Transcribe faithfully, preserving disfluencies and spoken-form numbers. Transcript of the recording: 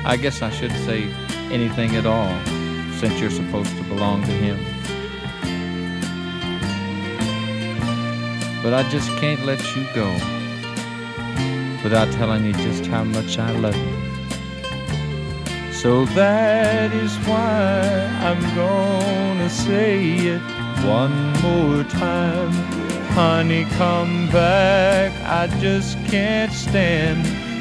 I guess I should say anything at all, since you're supposed to belong to him. But I just can't let you go without telling you just how much I love you. So that is why I'm gonna say it one more time. Honey, come back, I just can't stand